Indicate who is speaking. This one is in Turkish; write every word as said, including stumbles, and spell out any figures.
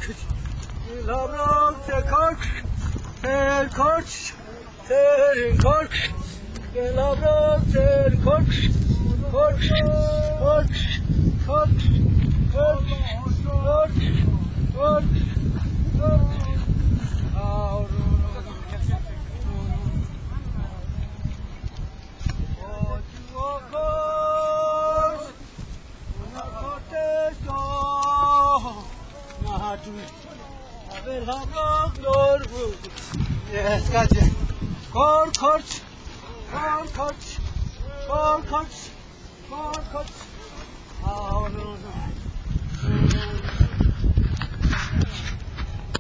Speaker 1: Labram se kork, sen kork, sen kork. Labram sen kork, kork, kork, kork, kork, kork, kork, kork. Yes, gotcha. Corn, corch, corn, corch, corn, corch, corn, corch. Oh, no, no.